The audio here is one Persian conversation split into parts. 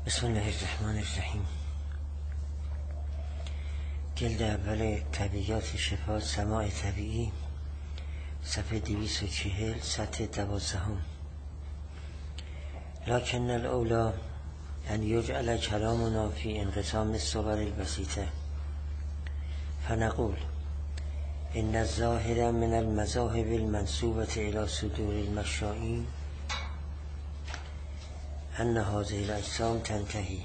بسم الله الرحمن الرحیم. جلد اول طبیعیات شفا سماع طبیعی، صفحه 240، سطح 12. لکن الاولی ان یجعل کلامنا فی انقسام الصور البسیطه فنقول ان الظاهر من المذاهب المنسوبة الى صدور المشائین ان هذه الاجسام تنتهی.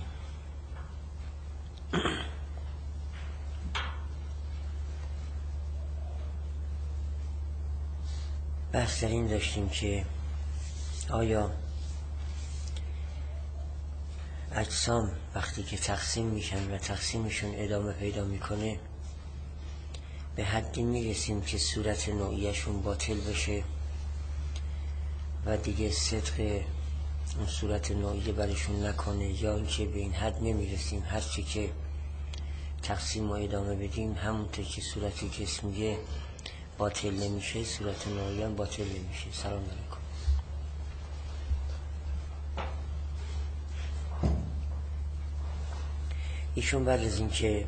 بحث در این داشتیم که آیا اجسام وقتی که تقسیم میشن و تقسیمشون ادامه پیدا میکنه به حدی میرسیم که صورت نوعیشون باطل بشه و دیگه صدق اون صورت نوعیه برشون نکنه، یا اینکه به این حد نمیرسیم هرچی که تقسیم و ادامه بدیم همونطور که صورتی جسمیه باطل نمیشه صورت نوعیه هم باطل نمیشه. سلام علیکم. ایشون بعد از این که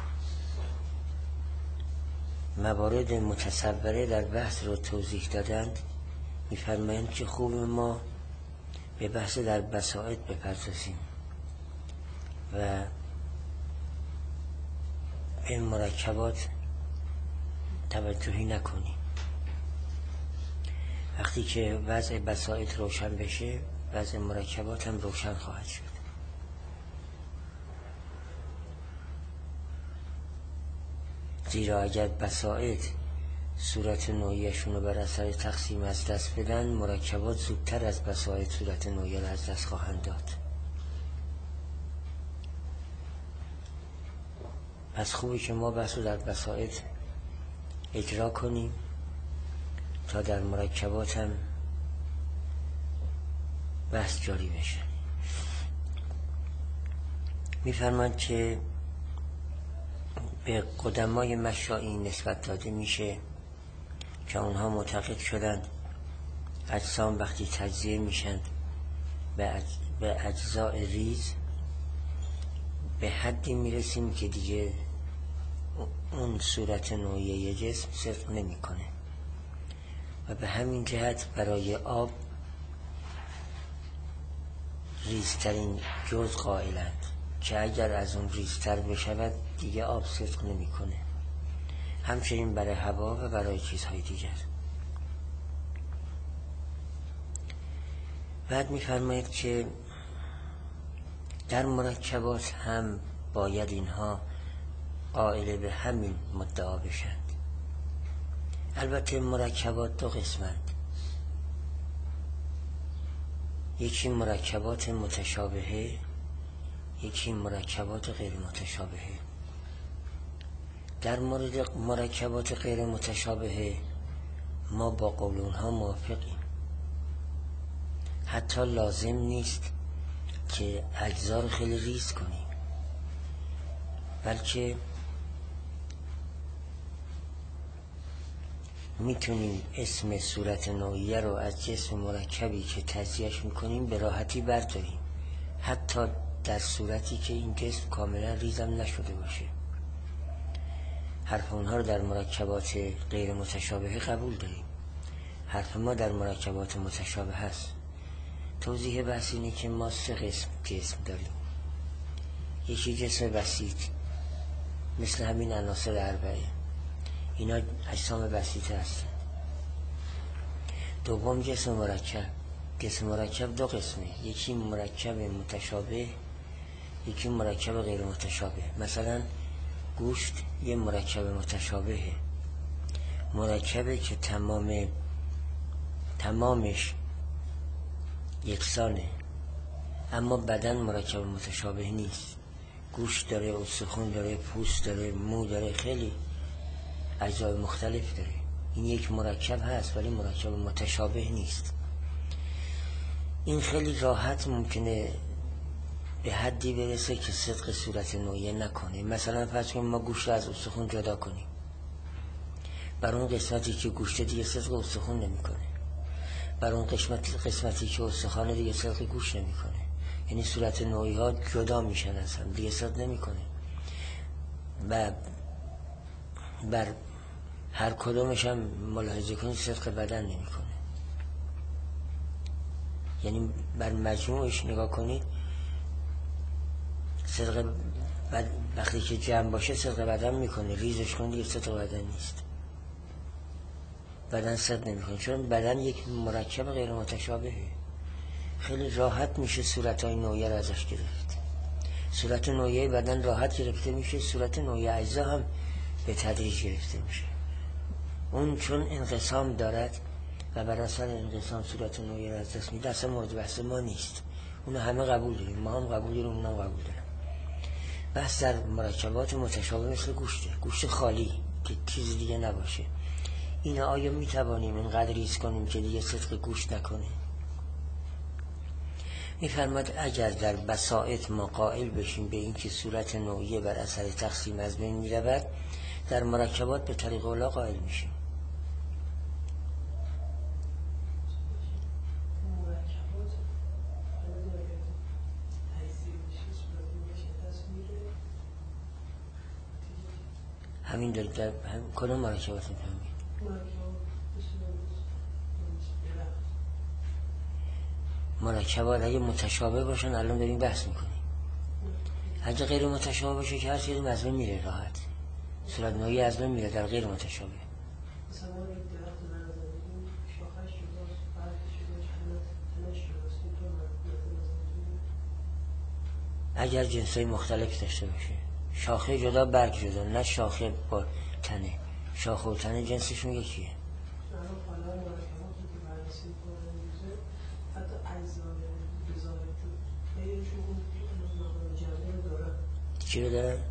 موارد متصوره در بحث رو توضیح دادند میفرمایند که خوب ما به بحث در بساطت بپردازیم و این مرکبات توجهی نکنیم. وقتی که وضع بساطت روشن بشه وضع مرکبات هم روشن خواهد شد. زیرا اگر بساطت صورت نوعیشون رو بر اثر تقسیم از دست بدن، مرکبات زودتر از بساطت صورت نوعیه رو از دست خواهند داد. پس خوبه که ما بحث رو در بساطت اجرا کنیم تا در مرکبات هم بحث جاری بشه. میفرماند که به قدمای مشائین نسبت داده میشه که اونها معتقد شدند اجسام وقتی تجزیه میشن به اجزاء ریز به حدی میرسیم که دیگه اون صورت نوعیه جسم صدق نمیکنه و به همین جهت برای آب ریزترین جز قائلند که اگر از اون ریزتر بشود دیگه آب صدق نمیکنه. همچنین برای هوا و برای چیزهای دیگر. بعد میفرماید که در مرکبات هم باید اینها قائل به همین مدعا بشند. البته مرکبات دو قسمند، یکی مرکبات متشابهه، یکی مرکبات غیر متشابهه. در مورد مرکبات غیر متشابهه ما با قول اونها موافقیم. حتی لازم نیست که اجزا رو خیلی ریز کنیم، بلکه میتونیم اسم صورت نوعیه رو از جسم مرکبی که تجزیهش میکنیم به راحتی برداریم، حتی در صورتی که این جسم کاملا ریزم نشده باشه. حرف اونها رو در مرکبات غیر متشابه قبول داریم، حرف ما در مرکبات متشابه هست. توضیح بحث اینه که ما 3 قسم جسم داریم. یکی جسم بسیط مثل همین عناصر اربعه، اینا اجسام بسیطه هستن. دوم جسم مرکب. جسم مرکب 2 قسمه، یکی مرکب متشابه، یکی مرکب غیر متشابه. مثلا گوشت یه مرکب متشابهه، مرکبه که تمامش یکسانه، اما بدن مرکب متشابه نیست. گوشت داره، استخوان داره، پوست داره، مو داره، خیلی اجزای مختلف داره. این یک مرکب هست ولی مرکب متشابه نیست. این خیلی راحت ممکنه به حدی برسه که صدق صورت نوعیه نکنه. مثلا فرض کنیم ما گوشت رو از استخوان جدا کنیم، بر اون قسمتی که گوشت دیگه صدق استخوان نمیکنه، بر اون قسمتی که استخوان دیگه صدق گوشت نمیکنه. یعنی صورت نوعی ها جدا میشن از هم دیگه صدق نمیکنه و بر هر کدومش هم ملاحظه کنید صدق بدن نمیکنه. یعنی بر مجموعش نگاه کنید صدق وقتی که جمع باشه صدق بدن میکنه، ریزش کنید دیگه صدق بدن نیست، بدن صدق نمیکنه، چون بدن یک مرکب غیر متشابهه. خیلی راحت میشه صورتهای نوعی رو ازش گرفت. صورت نوعی بدن راحت گرفته میشه، صورت نوعی اجزا هم به تدریج گرفته میشه. اون چون انقسام دارد و بر اثر انقسام صورت نوعی رو از دست میده، اصلا مورد بحث ما نیست. اونو همه قبول داریم، ما هم قبول داریم، اونا هم قبول داریم. بحث در مرکبات متشابه مثل گوشته، گوشت خالی که چیز دیگه نباشه. اینا آیا میتوانیم اینقدر ریز کنیم که دیگه صدق گوشت نکنه؟ میفرماد اگر در بساطت ما قائل بشیم به این که صورت نوعی بر اثر تقسیم از بین میرود، در مرکبات به طریق اولا قائل میشیم. همین دارید در کدوم مرکبات میفهمید؟ مرکبات اگه متشابه باشن الان داریم بحث میکنیم. اگه غیر متشابه باشه که هر چیزی از بین میره راحت، صورت نوعی از بین میره در غیر متشابه. اگر جنسای مختلف داشته باشه، شاخه جدا برگ جدا، نه شاخه با تنه، شاخه و تنه جنسشون یکیه. چی رو دارن؟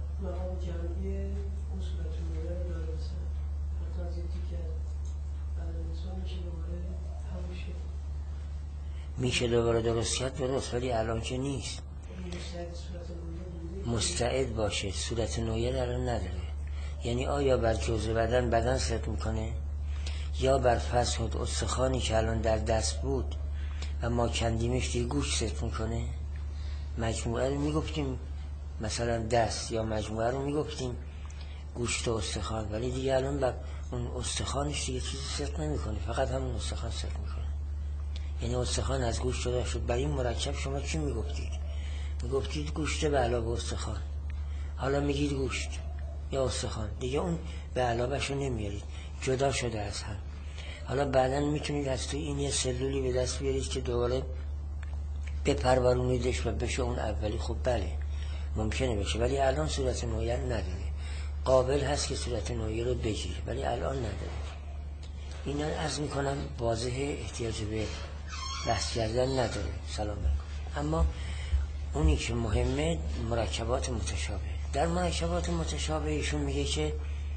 میشه دوباره درست کرد درست، ولی الان که نیست. مستعد باشه صورت نوعی الان نداره. یعنی آیا بر جزء بدن صدق میکنه، یا بر فصل استخوانی که الان در دست بود و ما کندیمش دیگه گوشت صدق میکنه؟ مجموعه رو میگفتیم مثلا دست، یا مجموعه رو میگفتیم گوشت و استخوان، ولی دیگه الان بر اون استخوانش دیگه چیزی صدق نمیکنه، فقط همون استخوان صدق میکنه. یعنی استخوان از گوشت جدا شد. برای این مرکب شما چی میگفتید؟ میگفتید گوشت به علاوه استخوان، حالا میگید گوشت یا استخوان، دیگه اون به علاوه شو نمیارید، جدا شده از هم. حالا بعداً میتونید از توی این یه سلولی به دست بیارید که دوباره بپرورونیدش و بشه اون اولی. خب بله ممکنه بشه، ولی الان صورت نوعی نداره. قابل هست که صورت نوعی رو بگیره ولی الان نداره. اینا عرض میکنم واضح، احتیاج به بحث کردن نداره. سلام علیکم. اما اونی که مهمه مرکبات متشابه. در مرکبات متشابه ایشون میگه که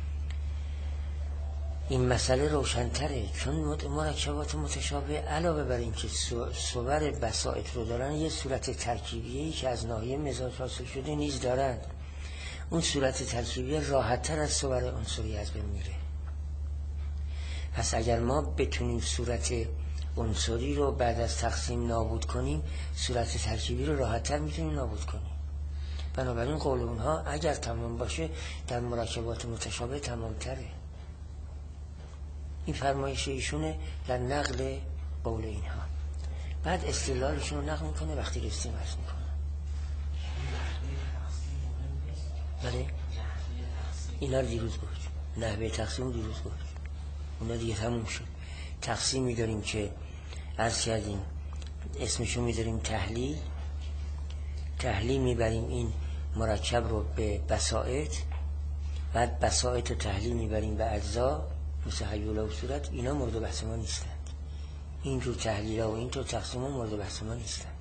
این مسئله روشن‌تره، چون مرکبات متشابه علاوه بر این که صور بساط رو دارن، یه صورت ترکیبیه‌ای که از ناحیه مزاج حاصل شده نیز دارن. اون صورت ترکیبیه راحت‌تر از صور عنصری از بین میره. پس اگر ما بتونیم صورت عنصری رو بعد از تقسیم نابود کنیم، صورت ترکیبی رو راحت‌تر میتونیم نابود کنیم. بنابراین قول اونها اگر تمام باشه در مرکبات متشابه تمام‌تره. این فرمایش ایشونه در نقل قول اینها. بعد استدلالشون رو نقل میکنه، وقتی رسیم عرض میکنه. بله اینا رو دیروز گفت، نحوه تقسیم دیروز گفت، اونا دیگه تموم شد. تقسیم میداریم که عرض کردیم اسمشو میداریم تحلیل. تحلیل میبریم این مرکب رو به بساط، بعد بساط و تحلیل میبریم به اجزا مثل هیولا و صورت. اینا مورد بحث ما نیستند. اینجور تحلیل ها و اینطور تقسیم ها مورد بحث ما نیستند.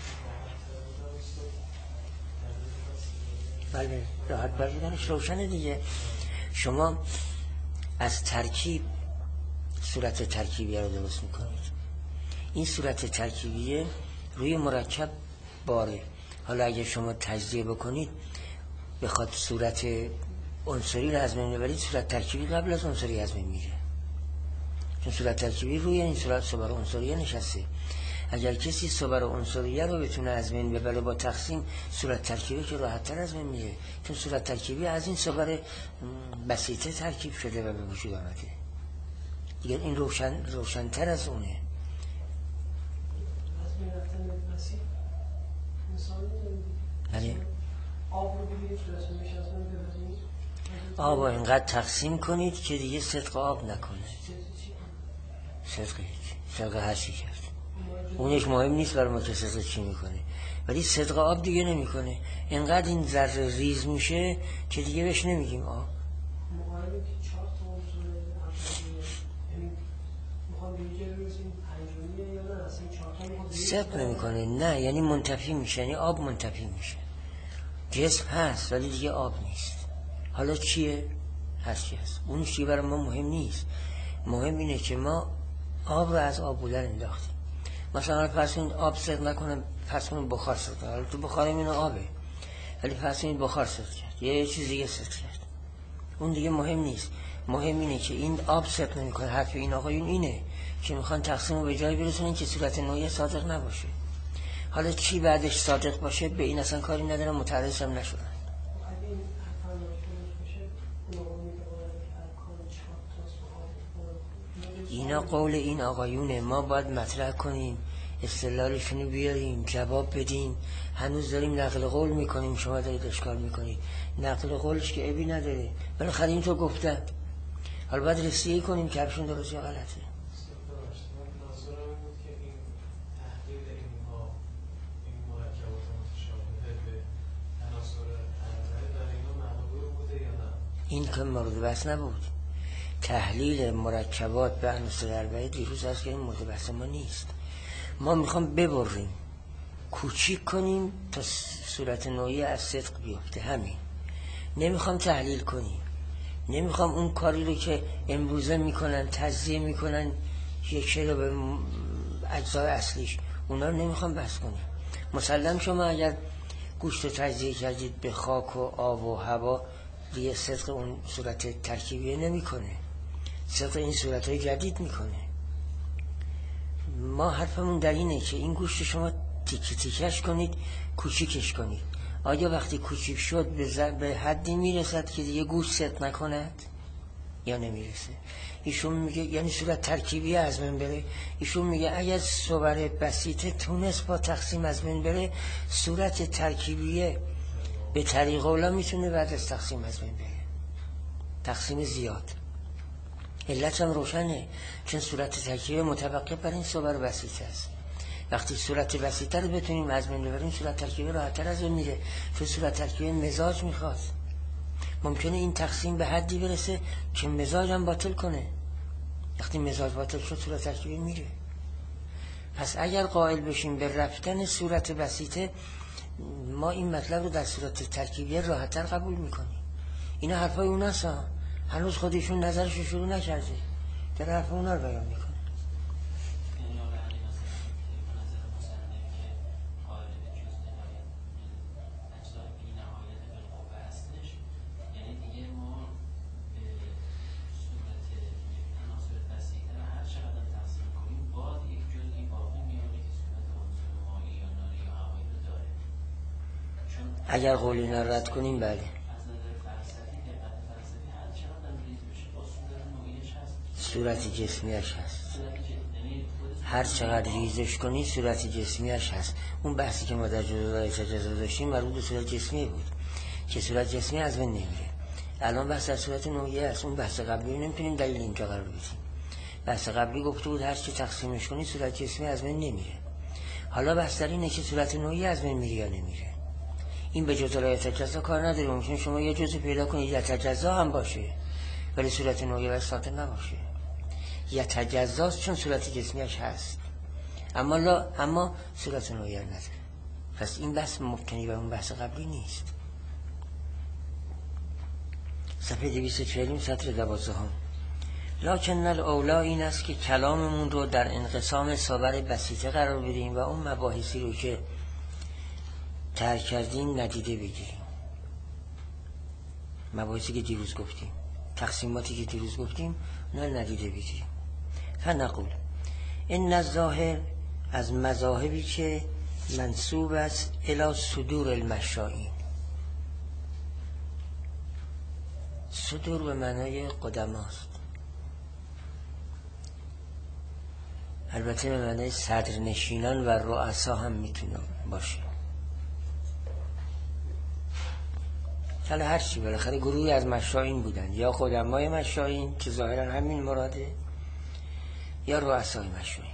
بله راحت بردنش روشنه دیگه. شما از ترکیب صورت ترکیبیه رو درست میکنید. این صورت ترکیبیه روی مرکب باره. حالا اگه شما تجزیه بکنید بخواد صورت عنصری رو از بین ببرید، صورت ترکیبی قبل از عنصری از بین میره، چون صورت ترکیبی روی این صورت عنصری نشسته. اگر کسی صور عنصریه رو بتونه از بین ببره با تقسیم، صورت ترکیبی که راحت تر از بین میره، چون صورت ترکیبی از این صور بسیطه ترکیب شده و به وجود آمده دیگه. این روشن‌تر از اونه. از بین رفتن بسیط مثال بله، آب رو بگیرید رسمش از من ببرید، آب رو اینقدر تقسیم کنید که دیگه صدق آب نکنه. صدق هر چی کرد اونش مهم نیست برای ما که صدق چی میکنه، ولی صدق آب دیگه نمیکنه. اینقدر این ذره ریز میشه که دیگه بهش نمیگیم آب. مقایمه که 4 تا عنصر اولیه، یعنی میخوام به یه روز این پنجمیه یا نه اصلا 4 تا میخواد صدق نمیکنه، نه یعنی منتفی میشه، یعنی آب منتفی میشه. جسم هست ولی دیگه آب نیست. حالا چیه؟ هست چی هست، اون چیه برای ما مهم نیست. مهم اینه که ما آب رو از آب بودن انداختیم. مثلا فرض کنید آب صدق نکنه، فرض کنید بخار صدق کنه، حالا تو بخار این آبه، ولی فرض کنید بخار صدق کرد، یه چیز دیگه صدق کرد، اون دیگه مهم نیست. مهم اینه که این آب صدق نمیکنه. حرف این آقایون اینه که میخوان تقسیم رو به جای برسونن که صورت نوعی صادق نباشه. حالا چی بعدش صادق باشه به این اصلا کاری ندارم، متعرض هم نشدن. اینا قول این آقایونه، ما باید مطرح کنیم، استدلالشونو بیاریم، جواب بدیم. هنوز داریم نقل قول میکنیم، شما دارید اشکال میکنید. نقل قولش که عیبی نداره، بالاخره اینطور گفتن. حالا باید رسیدگی کنیم که حرفشون درست یا غلطه. این که مورد بحث نبود. تحلیل مرکبات به عناصر اربعه دیروز هست که این مورد بحث ما نیست. ما میخوام ببریم، کوچیک کنیم تا صورت نوعی از صدق بیفته، همین. نمیخوام تحلیل کنیم، نمیخوام اون کاری رو که امروزه میکنن، تجزیه میکنن یک شی رو به اجزای اصلیش، اونا رو نمیخوام بحث کنیم. مسلم شما اگر گوشت رو تجزیه کردید به خاک و آب و هوا، دیگه صدق اون صورت ترکیبیه نمیکنه، صدق این صورتهای جدید میکنه. ما حرفمون در اینه که این گوشت شما تیکه تیکش کنید، کوچیکش کنید. آیا وقتی کوچیک شد به حدی میرسد که دیگه گوشت صدق نکند یا نمیرسه؟ ایشون میگه یعنی صورت ترکیبی از من بره. ایشون میگه اگر صور بسیطه تونست با تقسیم از من بره، صورت ترکیبیه به طریق اولا میتونه بعد از تقسیم از بین بره، تقسیم زیاد. علت هم روشنه، چون صورت ترکیبی متوقف بر این صور بسیطه است. وقتی صورت بسیطه رو بتونیم از بین ببریم، صورت ترکیبی راحت‌تر از بین میره، چون صورت ترکیبی مزاج میخواد. ممکنه این تقسیم به حدی برسه که مزاج هم باطل کنه. وقتی مزاج باطل شد، صورت ترکیبی میره. پس اگر قائل بشیم به رفتن صورت بسیطه، ما این مطلب رو در صورت ترکیبی راحت‌تر قبول میکنیم. اینا حرفای اوناست، هنوز خودشون نظرش رو شروع نکرده، در حرف اونا رو بیان میکنه. اگر قول اینا رد کنیم بله. صورت جسمیش هست، هر چقدر ریزش کنی صورت جسمیش هست. اون بحثی که ما در جزء تجزا داشتیم مربوط به صورت جسمی بود که صورت جسمی از بین نمیره. الان بحث در صورت نوعی است. اون بحث قبلی نمیتونیم دلیل اینجا قرار بدیم. بحث قبلی گفته بود هر چی تقسیمش کنی صورت جسمی از بین نمیره. حالا بحث در اینه که صورت نوعی از بین میره یا نمیره. این به جزء لا تجزا کار نداره. ممکن شما یه جزء پیدا کنید یا تجزا هم باشه ولی صورت نوعی و صادق نباشه. یا تجزاست چون صورت جسمیش هست اما صورت نوعی نداره. پس این بحث مبتنی بر اون بحث قبلی نیست. صفحه 240 سطر 12. لکن الاولا این است که کلاممون رو در انقسام صور بسیطه قرار بدیم و اون مباحثی رو که ترک کردیم ندیده بگیریم. مباحثی که دیروز گفتیم، تقسیماتی که دیروز گفتیم، نه ندیده بگیریم. فنقول این الظاهر از مذاهبی که منسوب است الی صدور المشائین. صدور به معنای قدماست، البته به معنای صدرنشینان و رؤسا هم میتونه باشه. حالا هرچی، بالاخره گروهی از مشائین بودن، یا قدمای مشائین که ظاهرا همین مراده، یا رؤسای مشائین.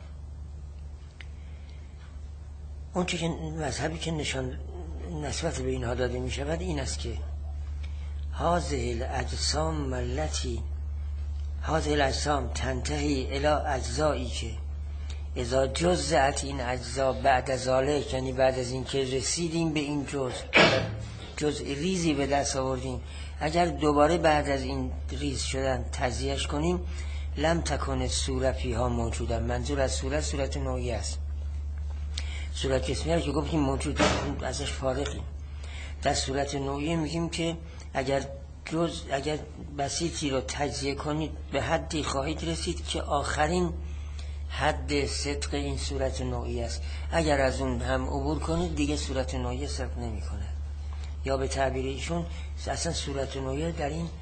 اون که مذهبی که نشان نسبت به اینها داده می شود این است که هذه الاجسام تنتهی الی اجزایی که اذا جزءت این اجزا بعد ذالک، یعنی بعد از این که رسیدیم به این جزء ریزی به دست آوردیم، اگر دوباره بعد از این ریز شدن تجزیهش کنیم، لم تکن صورت فیها موجوده. منظور از صورت نوعی است. صورت جسمی که گفتیم موجوده، ازش فارغیم. در صورت نوعی میگیم که اگر بسیطی رو تجزیه کنید به حدی خواهید رسید که آخرین حد صدق این صورت نوعی است. اگر از اون هم عبور کنید دیگه صورت نوعی صدق نمی کنه. یا به تعبیر ایشون اصلا صورت نوعی در این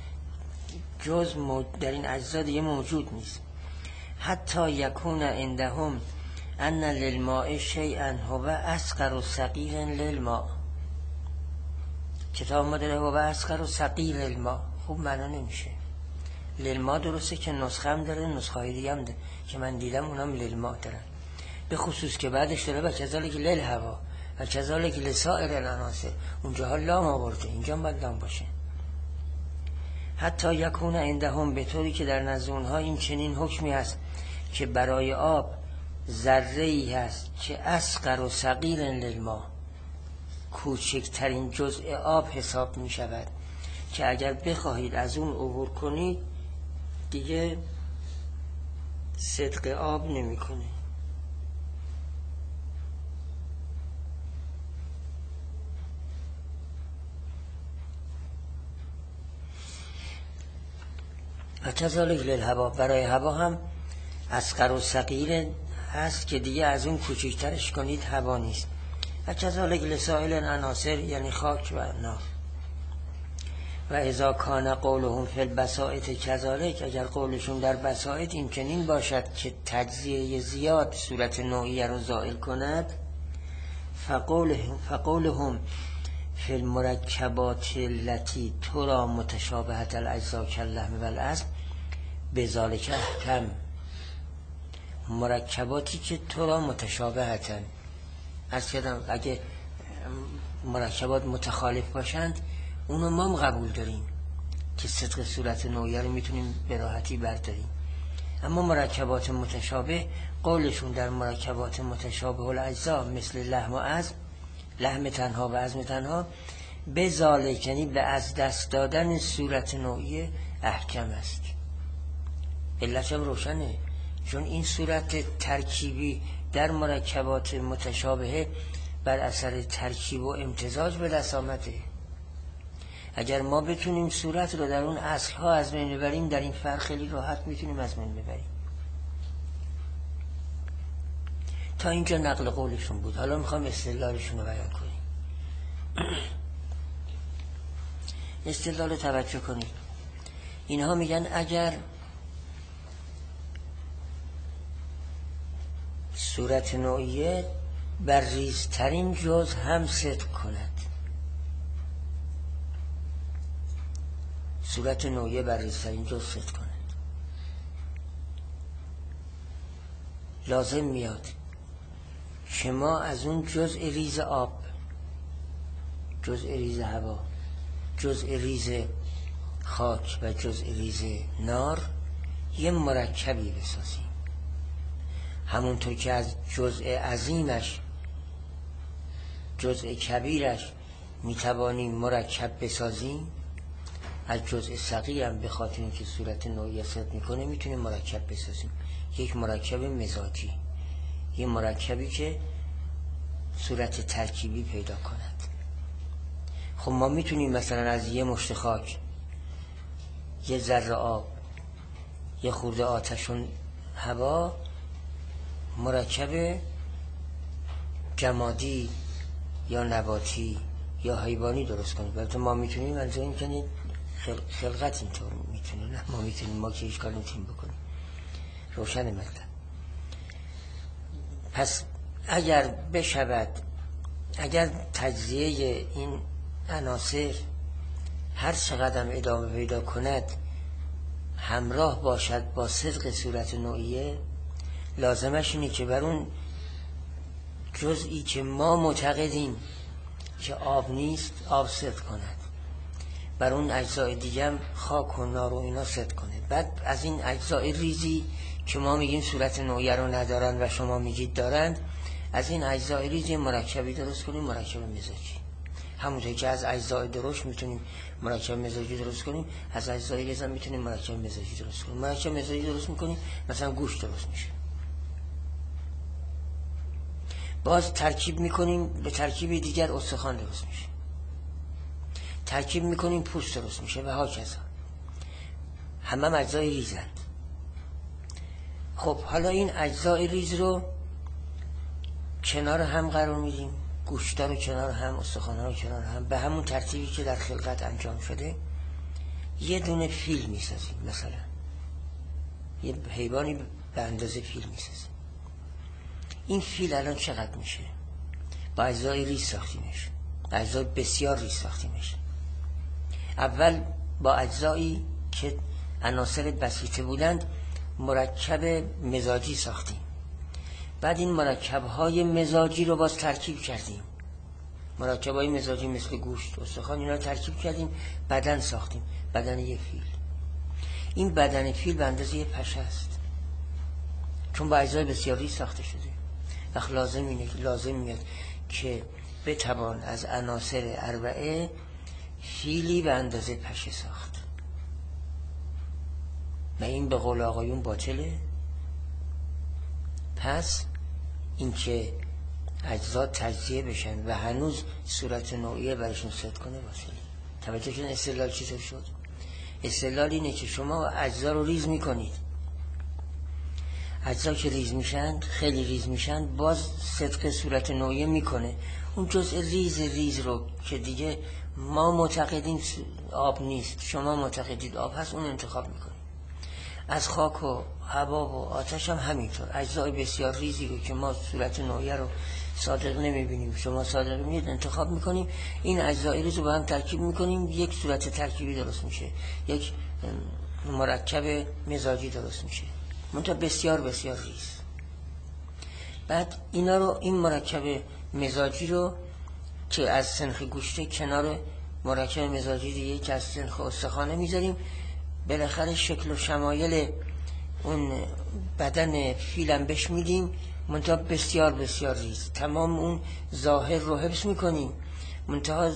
در این اجزا دیگه موجود نیست. حتی یکون عندهم ان للماء شیئا هو اصغر و صغیر للماء. کتاب ما داره هو اصغر و صغیر للماء، خوب معنا نمیشه. للماء درسته که نسخه هم داره، نسخه دیگه هم داره که من دیدم اونم للماء دارن، به خصوص که بعدش داره و کذالک للهوا و کذالک لسائر العناصر. اونجاها لام آورده، اینجا هم باید لام باشه. حتی یکون عندهم، به طوری که در نزد اونها این چنین حکمی هست که برای آب ذره‌ای هست که اصغر و صغیر للماء، کوچکترین جزء آب حساب می شود که اگر بخواهید از اون عبور کنید دیگه صدق آب نمی کنه. و کذالک للهوا، برای هوا هم اصغر و صغیر هست که دیگه از اون کوچکترش کنید هوا نیست. و کذالک لسائر العناصر، یعنی خاک و نار. و اذا کان قولهم فی البسائط کذالک، اگر قولشون در بسائط این چنین باشد که تجزیه زیاد صورت نوعی رو زائل کند، فقولهم فی المرکبات التي ترى متشابهة الاجزاء كاللحم والعظم بذلك احکم. مرکباتی که ترى متشابهتن، از کردم اگه مرکبات متخالف باشند اونو ما هم قبول داریم که صدق صورت نوعی رو میتونیم به راحتی برداریم. اما مرکبات متشابه، قولشون در مرکبات متشابه الاجزا مثل لحم و عظم، لحم تنها و عظم تنها، به ذالک، یعنی به از دست دادن صورت نوعی احکم است. علت هم روشنه، چون این صورت ترکیبی در مرکبات متشابه بر اثر ترکیب و امتزاج به دست آمده. اگر ما بتونیم صورت رو در اون اصلها از بین ببریم، در این فرق خیلی راحت میتونیم از بین ببریم. تا اینجا نقل قولشون بود. حالا میخوام استدلالشون رو بیان کنیم. استدلال رو توجه کنید. اینها میگن اگر صورت نوعیه بر ریزترین جز هم صدق کند، صورت نوعیه بر ریزترین جز صدق کند، لازم میاد که ما از اون جزء ریز آب، جزء ریز هوا، جزء ریز خاک و جزء ریز نار یه مرکبی بسازیم. همونطور که از جزء عظیمش، جزء کبیرش میتوانیم مرکب بسازیم، از جزء صغیر هم به خاطر اینکه صورت نوعی صدق میکنه میتونیم مرکب بسازیم. یک مرکب مزاجی، یه مرکبی که صورت ترکیبی پیدا کند. خب ما میتونیم مثلا از یه مشت خاک، یه ذره آب، یه خورده آتش و هوا مرکب جمادی یا نباتی یا حیوانی درست کنید. البته ما میتونیم از این کنید خلقت اینطور میتونه، نه ما میتونیم، ما که هیچ کار نمیتونیم بکنیم. روشن مطلب. پس اگر بشود، اگر تجزیه این عناصر هر چقدر ادامه پیدا کند همراه باشد با صدق صورت نوعیه، لازمش اینه که بر اون جزئی که ما معتقدیم که آب نیست آب صدق کند، بر اون اجزای دیگه هم خاک و نار و اینا صدق کنه. بعد از این اجزای ریزی که ما میگیم صورت نوعیه رو ندارن و شما میگید دارند، از این اجزای ریزی مرکبی درست کنیم، مرکب مزاجی. همونطور که از اجزای درشت میتونیم مرکب مزاجی درست کنیم، از اجزای ریز هم میتونیم مرکب مزاجی درست کنیم. مرکب مزاجی درست میکنیم، مثلا گوشت درست میشه. باز ترکیب میکنیم، به ترکیب دیگر استخوان درست میشه. ترکیب میکنیم پوست درست میشه و هاکذا. همه اجزای ریزند. خب حالا این اجزای ریز رو کنار هم قرار میدیم، گوشتا رو کنار هم، استخوان‌ها رو کنار هم، به همون ترتیبی که در خلقت انجام شده. یه دونه فیل میسازیم، مثلا یه حیوانی به اندازه فیل میسازیم. این فیل الان چقدر میشه؟ با اجزای ریز ساختیمش، اجزای بسیار ریز ساختیمش. اول با اجزایی که عناصر بسیطه بودند مرکب مزاجی ساختیم. بعد این مرکب‌های مزاجی رو باز ترکیب کردیم. مرکب‌های مزاجی مثل گوشت، استخوان، اینا رو ترکیب کردیم، بدن ساختیم، بدن یه فیل. این بدن فیل به اندازه یه پشه است، چون با اجزای بسیار ریز ساخته شده. وقت لازم میاد که بتوان از عناصر اربعه فیلی به اندازه پشه ساخت. و این به قول آقایون باطله. پس این که اجزا تجزیه بشن و هنوز صورت نوعیه برشون صدق کنه باطله. توجه کن استدلال چطور شد؟ استدلال اینه که شما اجزا رو ریز میکنید، اجزا که ریز میشن، خیلی ریز میشن، باز صدق صورت نوعیه میکنه. اون جزء ریز رو که دیگه ما معتقدیم آب نیست، شما معتقدید آب هست، اون انتخاب میکنید. از خاک و هوا و آتش هم همینطور. اجزای بسیار ریزی رو که ما صورت نوعیه رو صادق نمیبینیم، شما صادق میبینید، انتخاب میکنیم. این اجزای ریز رو با هم ترکیب میکنیم، یک صورت ترکیبی درست میشه، یک مرکب مزاجی درست میشه، منتها بسیار بسیار ریز. بعد اینا رو، این مرکب مزاجی رو که از سنخ گوشته کنار مرکب مزاجی دیگه که از سنخ استخوانه میذاریم، بالاخره شکل و شمایل اون بدن فیلم بهش میدیم، منتها بسیار بسیار ریز. تمام اون ظاهر رو حفظ میکنیم، منتها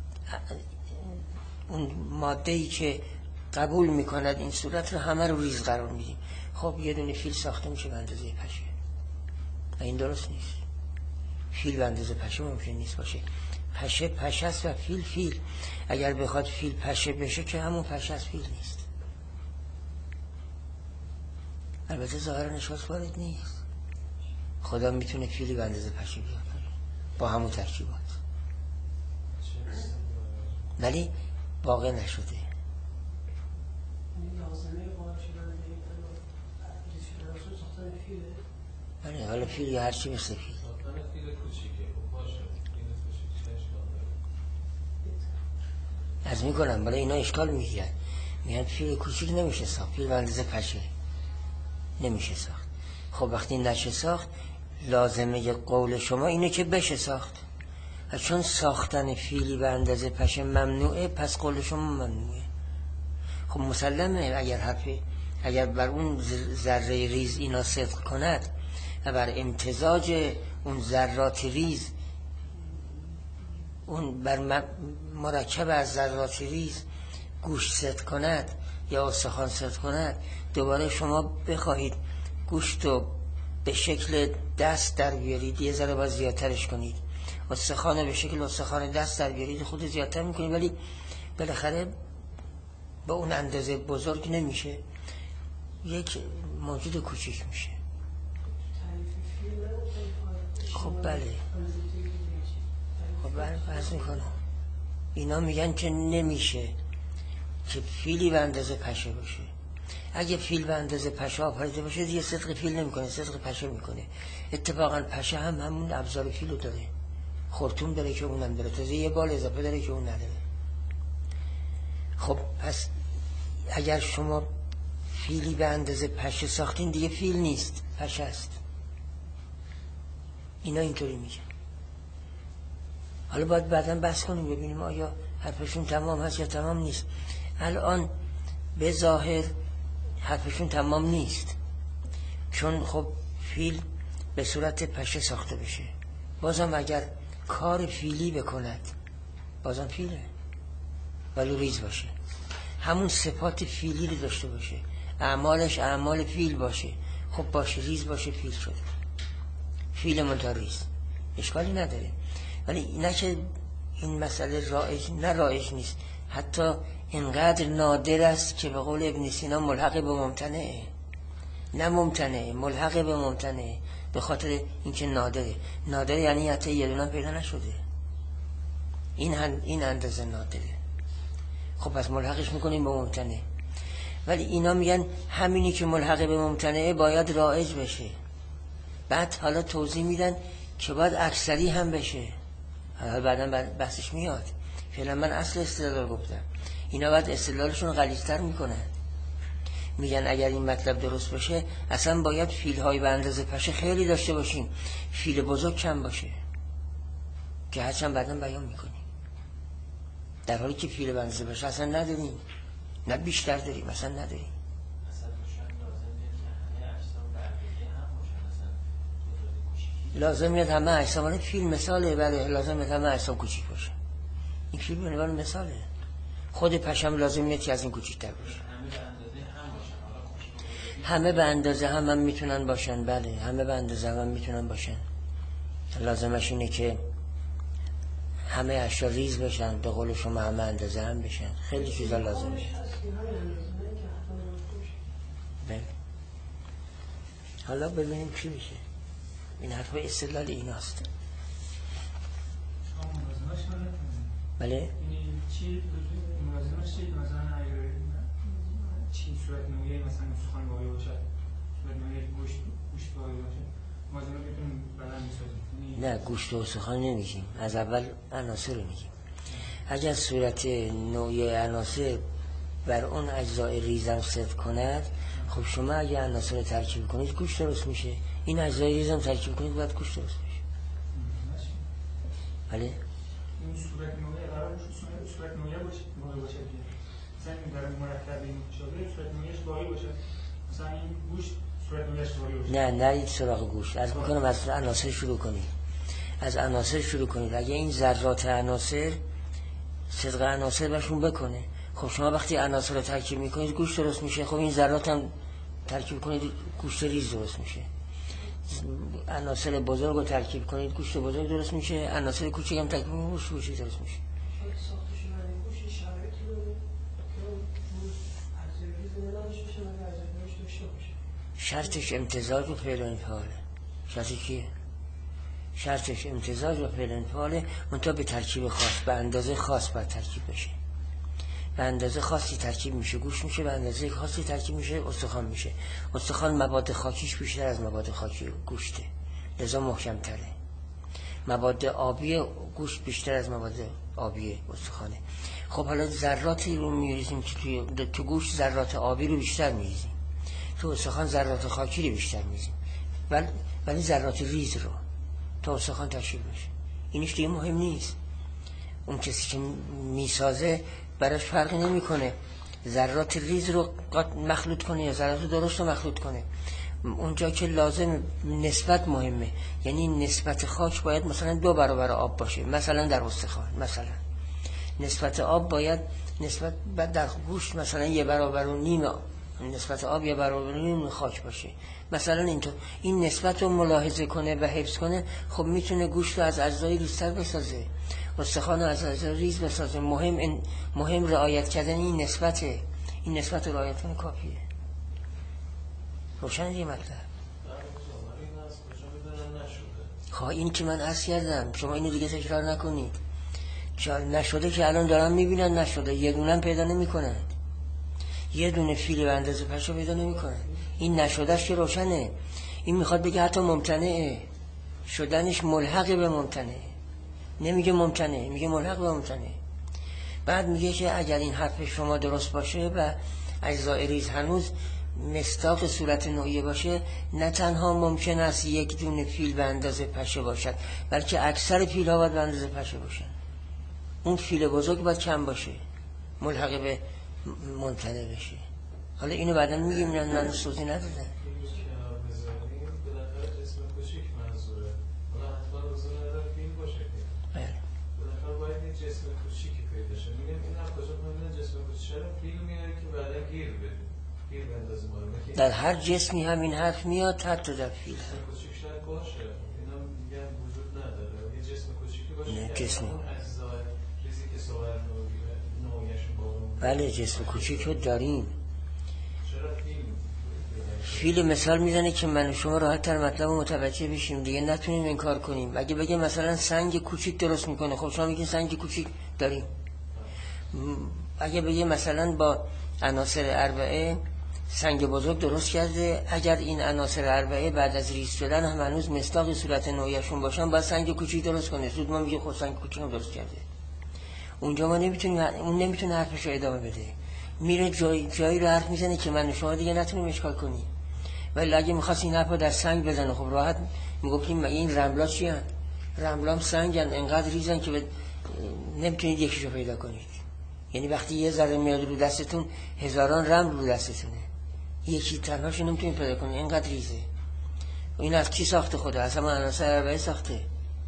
اون ماده‌ای که قبول میکند این صورت رو همه رو ریز قرار میدیم. خب یه دونه فیل ساخته میشه به اندازه پشه. این درست نیست. فیل به اندازه پشه ممکن نیست باشه. پشه پشه است و فیل فیل. اگر بخواد فیل پشه بشه که همون پشه است، فیل نیست. البته ظاهر نشاط وارد نیست. خدا میتونه فیلی به اندازه پشه بیاد با همون ترکیبات، ولی واقع نشده. بله، حالا فیل یا هر چی مثل فیل. از میکنم برای اینا اشکال میگیرن، میگن فیل کوچیک نمیشه ساخت، فیل به اندازه پشه نمیشه ساخت. خب وقتی نشه ساخت، لازمه قول شما اینه که بشه ساخت. چون ساختن فیلی به اندازه پشه ممنوعه، پس قول شما ممنوعه. خب مسلمه اگر بر اون ذره ریز اینا صدق کند و بر امتزاج اون ذرات ریز، اون بر مرکب از ذرات ریز گوشت صدق کند یا استخوان صدق کند، دوباره شما بخواهید گوشت رو به شکل دست در بیارید، یه ذره باید زیادترش کنید. استخوان به شکل استخوان دست در بیارید، خود زیادتر میکنید، ولی بالاخره با اون اندازه بزرگ نمیشه، یک موجود کوچیک میشه. خب بله، خب بحث میکنم. اینا میگن که نمیشه که فیلی به اندازه پشه باشه. اگه فیل به اندازه پشه آفریده باشه دیگه صدق فیل نمیکنه، صدق پشه میکنه. اتفاقا پشه هم همون ابزار فیلو داره، خرطوم داره که اونم داره، تازه یه بال اضافه داره که اون نداره. خب پس اگر شما فیلی به اندازه پشه ساختین دیگه فیل نیست، پشه است. اینا اینطوری میگن. حالا باید بعداً بحث کنیم ببینیم آیا حرفشون تمام هست یا تمام نیست. الان به ظاهر حرفشون تمام نیست، چون خب فیل به صورت پشه ساخته بشه، بازم اگر کار فیلی بکند بازم فیله، ولی ریز باشه، همون صفات فیلی رو داشته باشه، اعمالش اعمال فیل باشه. خب باشه، ریز باشه، فیل شده، فیل منتها ریز، اشکالی نداره. ولی نه که این مسئله رایج نیست، حتی اینقدر نادر است که به قول ابن سینا ملحق به ممتنعه، نه ممتنعه، ملحق به ممتنعه، به خاطر اینکه نادره یعنی حتی یه دونه پیدا نشده، این اندازه نادره. خب پس ملحقش میکنیم به ممتنع. ولی اینا میگن همینی که ملحق به ممتنعه باید رایج بشه. بعد حالا توضیح میدن که باید اکثری هم بشه، حالا بعدا بحثش میاد. فعلا من اصل استدلال گفتم، اینا باید استدلالشون غلیظتر میکنن. میگن اگر این مطلب درست باشه اصلا باید فیل های به اندازه پشه خیلی داشته باشیم، فیل بزرگ کم باشه، که هرچند بعدا بیان میکنیم. در حالی که فیل به اندازه پشه اصلا نداریم، نه بیشتر داریم، اصلا نداریم. لازم میاد همه اجسام فیل مثاله، بله لازم میاد همه اجسام کوچیک باشه. این فیل به عنوان مثاله. خود پشم لازم میاد که از این کوچیک‌تر باشه. همه به اندازه هم میتونن باشن، بله همه به اندازه هم میتونن باشن. لازمش اینه که همه اشیا ریز بشن، به قول شما همه اندازه هم بشن. خیلی چیزا لازمه. بله. حالا ببینیم چی میشه. این حرف استدلال ایناست. بله؟ چی منظمش چی مثلا چی صورت نوعی مثلا سخن واقعی باشه، صورت نوعی گوشت واقعی باشه، منظمه میتونیم بدن بسازیم. نه گوشت و سخن نمیگیم، از اول عناصر رو میگیم. اگر صورت نوعی عناصر بر اون اجزای ریزم صدق کند، خب شما اگه عناصر رو ترکیب کنید گوشت درست میشه. این اجزای ریزم ترکیب کنید باید گوشت درست میشه. بله؟ این صورت نوعی قرار صورت نوعی باشه مثلا این در مرکب این شده صورت نوعیش واقعی باشه، مثلا این گوشت صورت نوعیش واقعی باشه. نه نرید سراغ گوشت، از میکنم از عناصر شروع کنید. از عناصر شروع کنید. اگه این ذرات عناصر صدق عناصر بهشون بکنه، خب شما وقتی عناصر رو ترکیب میکنید گوشت درست میشه. خب این ذرات هم ترکیب کنید گوشت ریز درست میشه. عناصر بزرگ رو ترکیب کنید گوشت بزرگ درست میشه. عناصر کوچیک هم ترکیب کنید گوشت کوچیک درست میشه. شرطش امتزاج و فعل و انفعاله. شرطش کیه؟ شرطش امتزاج و فعل و انفعاله، منتها به ترکیب خاص، به اندازه خاص باید ترکیب بشه. به اندازه خاصی ترکیب میشه گوشت میشه، به اندازه خاصی ترکیب میشه استخوان میشه. استخوان مواد خاکیش بیشتر از مواد خاکی گوشته، لذا محکم تره. مواد آبی گوشت بیشتر از مواد آبی استخوانه. خب حالا ذراتی رو میریزیم که تو گوشت ذرات آبی رو بیشتر میریزیم، تو استخوان ذرات خاکی رو بیشتر میریزیم، ولی ذرات ریز رو تا استخوان تشکیل بشه. اینش دیگه مهم نیست. اون کسی که میسازه براش فرقی نمیکنه ذرات ریز رو مخلوط کنه یا ذرات درست رو مخلوط کنه. اونجا که لازم نسبت مهمه، یعنی نسبت خاک باید مثلا 2 برابر آب باشه، مثلا در استخوان مثلا نسبت آب باید نسبت در گوشت مثلا 1.5 برابر نسبت آب 1.5 برابر خاک باشه مثلا. اینطور این نسبت رو ملاحظه کنه و حفظ کنه، خب میتونه گوشت رو از اجزای ریزتر بسازه، استخوان رو از اجزای ریز بسازه. مهم رعایت کردن این نسبته. این نسبت رو رعایت کنه کافیه. روشن دیگه مطلب. این که من عرض کردم، شما اینو دیگه تکرار نکنید. نشده که الان دارن میبینن نشده، یه دونه پیدا نمیکنن، یه دونه فیل به اندازه پشه پیدا نمیکنن. این نشدهش که روشنه. این میخواد بگه حتی ممتنعه، شدنش ملحق به ممتنعه. نمیگه ممتنعه، میگه ملحق به ممتنعه. بعد میگه که اگر این حرف شما درست باشه و اجزای ریز هنوز مصداق صورت نوعیه باشه، نه تنها ممکن است یک دونه فیل به اندازه پشه باشد، بلکه اکثر فیل ها باید به اندازه پشه باشن. اون فیل بزرگ باید کم باشه، ملحق به ممتنع بشه. حالا اینو بعدا میگیم، من سوزی ندادن. در هر جسمی همین حرف میاد تحت در فیل. نه جسم، بله جسم کوچیک رو داریم. فیل مثال میزنه که من و شما راحت تر مطلب متوجه بشیم دیگه، نتونیم انکار کنیم. اگه بگه مثلا سنگ کوچیک درست میکنه، خب شما میگین سنگ کوچیک داریم. اگه بگه مثلا با عناصر اربعه سنگ بزرگ درست کرده، اگر این عناصر اربعه بعد از ریز شدن هم هنوز مصداق صورت نوعیشون باشن، باید سنگ کوچیک درست کنه. زود ما میگه خب سنگ کوچیک هم درست کرده. اونجا ما نمیتونیم، اون نمیتونه حرفش رو ادامه بده، میره جایی رو حرف میزنه که من و شما دیگه نتونیم اشکال کنیم. ولی اگه میخواست این حرف رو در سنگ بزنه، خب راحت میگفتیم این رملا چی هن؟ رملا هم سنگ هن، انقدر ریزن که نمیتونید یکیشو پیدا کنید. یعنی وقتی یه ذره میاد رو دستتون، هزاران رمل رو دستتونه، یکی تنهاشو نمیتونید پیدا کنید، اینقدر ریزه. و این از چی ساخته خدا؟ از همون عناصر اربعه ساخته.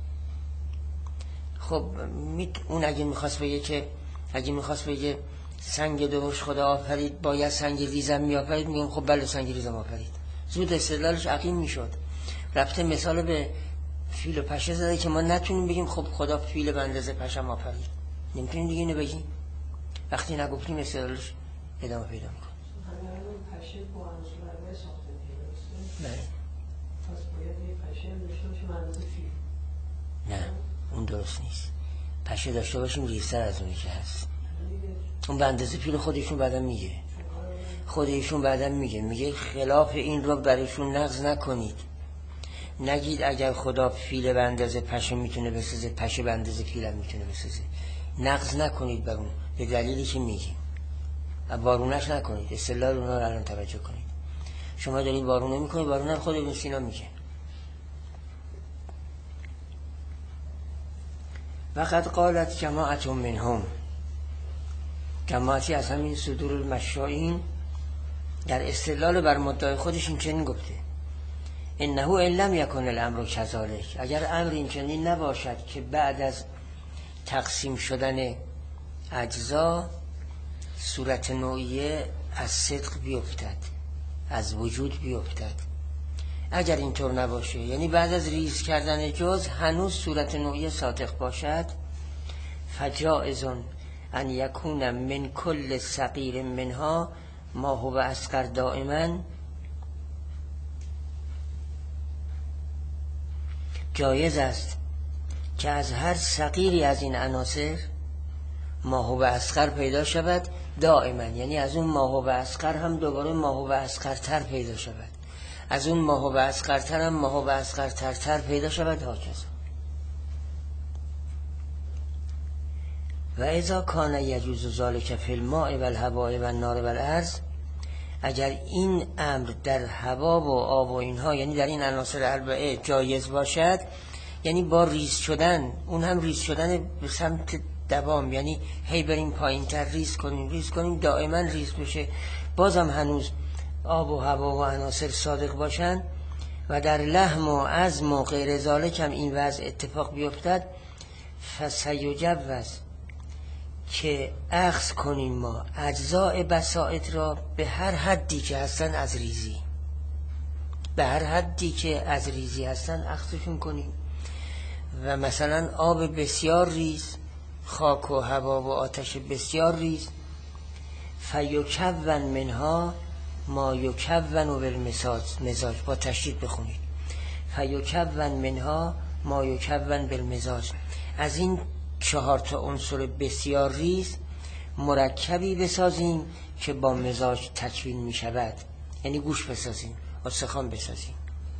خب اون اگه میخواست بگه سنگ درشت خدا آفرید، باید سنگ ریزم میآفرید، میگم خب بله سنگ ریزم آفرید. زود استدلالش عقیم میشد. رفته مثال به فیل و پشه زده که ما نتونیم بگیم خب خدا فیل به اندازه پشم آفرید. نمیتونیم دیگه اینو بگیم. وقتی نگفتیم استدلالش ادامه پیدا میکنه. پشه با عناصر اربعه ساخته میشه. بله. پس باید یه پشه داشته باشیم به اندازه فیل. نه اون درست نیست. پشه داشته باشیم ریزتر از اونی که هست. اون به اندازه فیل خودشون بعدا میگه، میگه خلاف این رو برایشون نقض نکنید. نگید اگر خدا فیل به اندازه پشه میتونه بسازه، پشه به اندازه فیل هم میتونه بسازه. نقض نکنید بر اون، به دلیلی که میگیم. وارونش نکنید. اصطلاح اونا رو الان توجه کنید. شما دارید وارونه میکنید، وارونه خود ابن سینا میگه. وقد قالت جماعت منهم، جماعتی از همین صدور المشائین در استدلال بر مدعای خودش این چنین گفته: انه ان لم یکن الامر کذالک، اگر امر این چنین نباشد که بعد از تقسیم شدن اجزا صورت نوعیه از صدق بیفتد، از وجود بیفتد. اگر اینطور نباشه، یعنی بعد از ریز کردن جز هنوز صورت نوعیه صادق باشد، فجائزون ان یکون من کل صغیر منها ما هو اصغر دائما، جایز است که از هر صغیری از این عناصر ما هو اصغر پیدا شود دائما، یعنی از اون ما هو اصغر هم دوباره ما هو اصغرتر پیدا شود، از اون ما هو اصغرتر هم ما هو اصغرتر پیدا شود، هاکذا. و اذا کان یجوز ذلک فی الماء و الهواء و النار و الارض، اگر این امر در هوا و آب و اینها، یعنی در این عناصر اربعه جایز باشد، یعنی با ریز شدن، اون هم ریز شدن به سمت دوام، یعنی هی بریم پایین تر ریز کنیم دائما ریز بشه، بازم هنوز آب و هوا و عناصر صادق باشن و در لحم و عظم و غیر ذالک هم این وضع اتفاق بیفتد، فسیجوز که اخذ کنیم ما اجزاء بساط را به هر حدی که هستن از ریزی، به هر حدی که از ریزی هستن اخذشون کنیم. و مثلا آب بسیار ریز، خاک و هوا و آتش بسیار ریز، فیکون منها ما یکون و بالمزاج، با تشدید بخونید، فیکون منها ما یکون بالمزاج. از این 4 عنصر بسیار ریز مرکبی بسازیم که با مزاج تکوین می شود. یعنی گوشت بسازیم، استخوان بسازیم،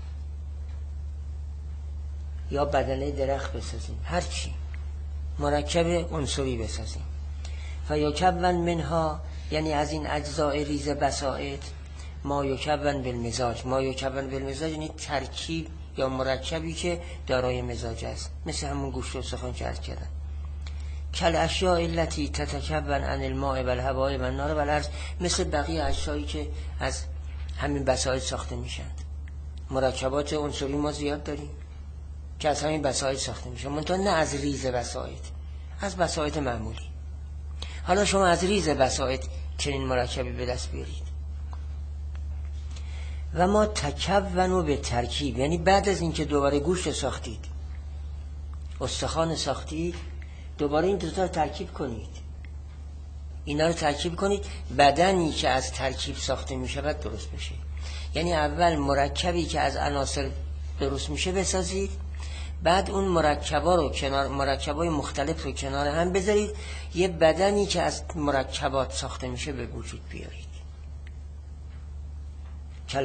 یا بدنه درخت بسازیم، هر چی مرکب عنصری بسازیم. فیکون منها، یعنی از این اجزاء ریز بساطت، ما یکون بالمزاج. ما یکون بالمزاج یعنی ترکیب یا مرکبی که دارای مزاج است، مثل همون گوشت و استخوان که عرض کردم. کل اشیاء التي تتکون عن الماء و الهواء و النار و الارض، مثل بقیه اشیایی که از همین بساطت ساخته میشن. مرکبات عنصری ما زیاد داریم که از همین بساطت ساخته میشن، منتها نه از ریز بساطت، از بساطت معمولی. حالا شما از ریز بساطت چنین مرکبی به دست بیارید. و ما تکونوا به ترکیب، یعنی بعد از اینکه دوباره گوشت ساختید، استخوان ساختید، دوباره این دوتا رو ترکیب کنید. اینا رو ترکیب کنید، بدنی که از ترکیب ساخته می شود درست بشه. یعنی اول مرکبی که از عناصر درست میشه بسازید، بعد اون مرکبا رو کنار، مرکبای مختلف رو کنار هم بذارید، یه بدنی که از مرکبات ساخته میشه به وجود بیارید. کل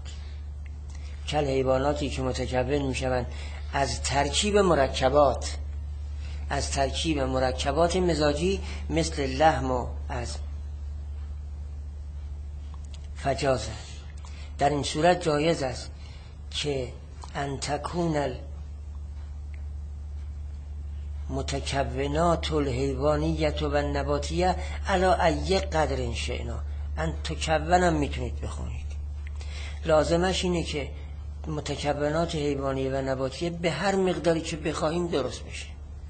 حیواناتی که متکون میشوند از ترکیب مرکبات، از ترکیب مرکبات مزاجی، مثل لحم و عظم. فجازه، در این صورت جایز است که ان تکون المتکونات الحیوانیت و النباتیه علی ای قدر شئنا. ان تکونم میتونید بخونید، لازمش اینه که متکونات حیوانی و نباتیه به هر مقداری که بخواهیم درست بشه.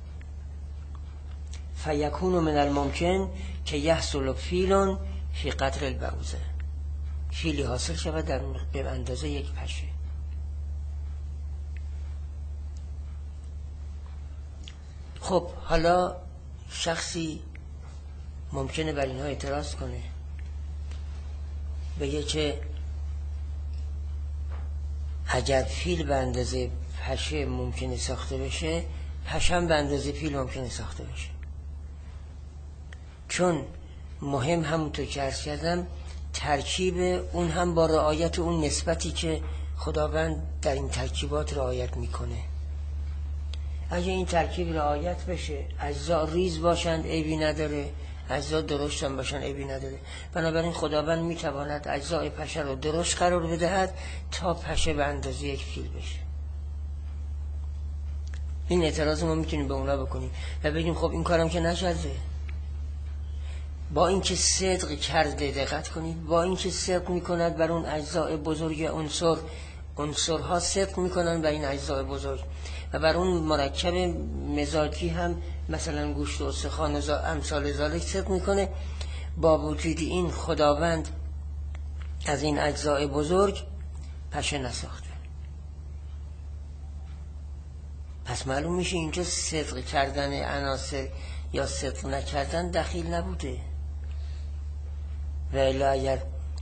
فیکون من الممکن که یحصل فیل فی قدر البعوضه، فیلی حاصل شود در به اندازه یک پشه. خب حالا شخصی ممکنه بر اینها اعتراض کنه، بگه که اگر فیل به اندازه پشه ممکنه ساخته بشه، پشم به اندازه فیل ممکنه ساخته بشه. چون مهم همونطور که عرض کردم ترکیب اون هم با رعایت اون نسبتی که خداوند در این ترکیبات رعایت میکنه. اگه این ترکیب رعایت بشه، اجزا ریز باشند عیبی نداره، اجزا درشت هم باشند عیبی نداره. بنابراین خداوند میتواند اجزای پشه رو درشت قرار بدهد تا پشه به اندازه یک فیل بشه. این اعتراض ما میتونیم به اونا بکنیم و بگیم خب این کارم که نشده. با اینکه صدق کرده، دقت کنید، با اینکه صدق میکند بر اون اجزای بزرگ عنصرها صدق میکنن بر این اجزای بزرگ و بر اون مرکب مزاجی هم مثلا گوشت و استخوان و امثال ذالک صدق میکنه، با وجود این خداوند از این اجزای بزرگ پشه نساخته. پس معلوم میشه اینجا صدق کردن عناصر یا صدق نکردن دخیل نبوده. و الا اگر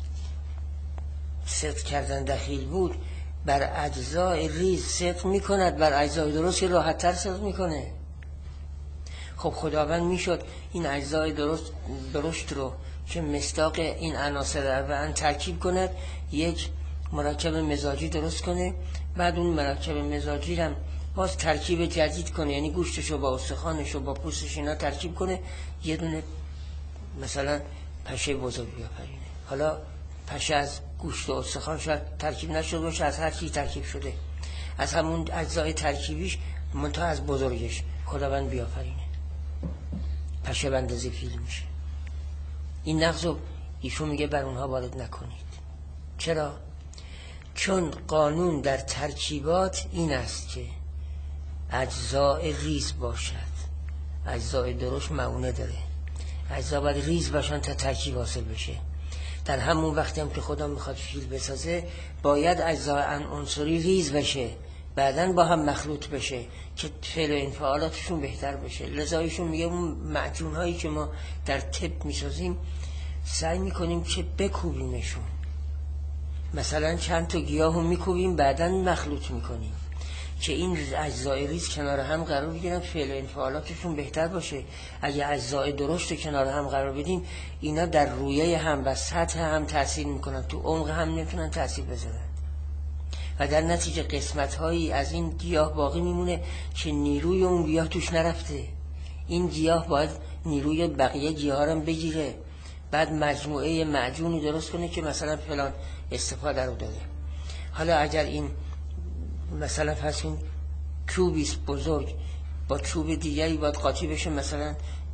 صدق کردن دخیل بود، بر اجزای ریز صدق میکند، بر اجزای درست که راحت تر صدق میکنه. خب خداوند میشد این اجزای درشت رو که مصداق این عناصر رو ترکیب کند، یک مرکب مزاجی درست کنه، بعد اون مرکب مزاجی هم باز ترکیب جدید کنه، یعنی گوشتشو با استخوانشو با پوستش اینا ترکیب کنه، یه دونه مثلا پشه بزرگ بیافرینه. حالا پشه از گوشت و استخوان شاید ترکیب نشده باشه، از هر چی ترکیب شده، از همون اجزای ترکیبیش منتها از بزرگش خداوند بیافرینه، پشه به اندازه فیل میشه. این نقضو ایشون میگه بر اونها وارد نکنید. چرا؟ چون قانون در ترکیبات این است که اجزای ریز باشد، اجزای درشت معونه داره، اجزا باید ریز باشن تا ترکیب حاصل بشه. در همون وقتی هم که خدا میخواد فیل بسازه، باید اجزای عنصری ریز بشه، بعدن با هم مخلوط بشه که فعل و انفعالاتشون بهتر بشه. لذا ایشون میگه اون معجون هایی که ما در طب میسازیم سعی میکنیم که بکوبیمشون، مثلا چند تا گیاه رو میکوبیم بعدن مخلوط میکنیم، که این اجزای ریز کنار هم قرار بگیرن، فعل و انفعالاتشون بهتر باشه. اگه اجزای درشت کنار هم قرار بدیم اینا در رویه هم و سطح هم تاثیر میکنن، تو عمق هم نمیتونن تاثیر بذارن و در نتیجه قسمت‌هایی از این گیاه باقی میمونه که نیروی اون گیاه توش نرفته. این گیاه باید نیروی بقیه گیاه رو بگیره، بعد مجموعه معجونی درست کنه که مثلا فلان استفاده رو داده. حالا اگر این مثلا پس این چوبیست بزرگ با چوب دیگری باید قاطی بشه، مثلا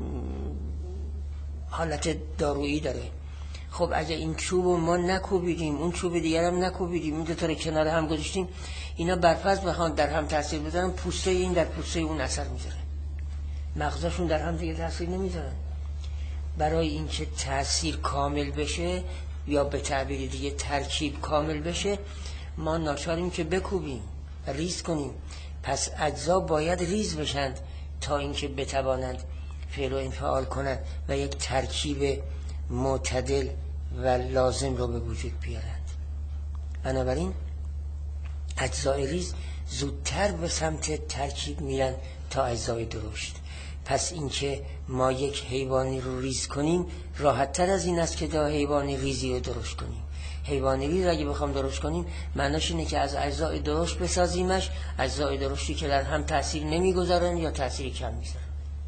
حالت دارویی داره. خب اگه این چوب رو ما نکوبیدیم، اون چوب دیگر هم نکوبیدیم، این دو تا رو کنار هم گذاشتیم، اینا برفرض بخوان در هم تاثیر بذارن، پوسته این در پوسته اون اثر میذاره، مغزشون در هم دیگه تاثیر نمیذارن. برای اینکه تاثیر کامل بشه یا به تعبیر دیگه ترکیب کامل بشه، ما ناچاریم که بکوبیم، ریز کنیم. پس اجزا باید ریز بشند تا اینکه بتوانند فعل و انفعال کنند و یک ترکیب معتدل و لازم رو به وجود بیارند. بنابراین اجزای ریز زودتر به سمت ترکیب میرن تا اجزای درشت. پس اینکه ما یک حیوانی رو ریز کنیم راحت تر از این است که دا حیوانی ریزی رو درشت کنیم. حیوانی ریز اگه بخوام درشت کنیم معناش اینه که از اجزای درشت بسازیمش، اجزای درشتی که در هم تاثیر نمیگذارن یا تاثیر کم میذارن.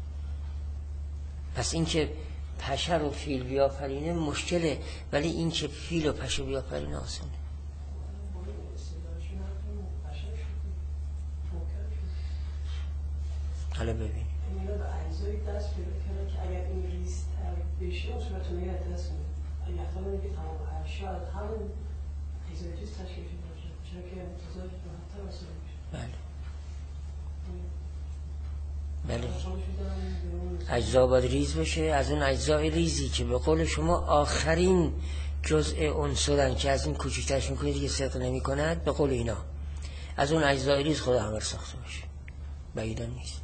پس اینکه پشه رو فیل بیافرینه مشکله، ولی اینکه فیل و پشه بیافرینه آسونه. حالا ببین اینا به اجزای دست پیدا کردن که اگر این ریزتر بشه اون صورت رو نگه دست میده. اگر احتمال اینه که تمام اشیا از همون اجزای ریز تشکیل شده باشه، چرا که امتزاج راحت‌تر واسه میشه. بله اجزا باید ریز بشه. از اون اجزای ریزی که به قول شما آخرین جزء عنصرن که از این کوچکترش میکنه دیگه صدق نمی کند، به قول اینا از اون اجزای ریز خدا همه ساخته باشه، بعیدن نیست.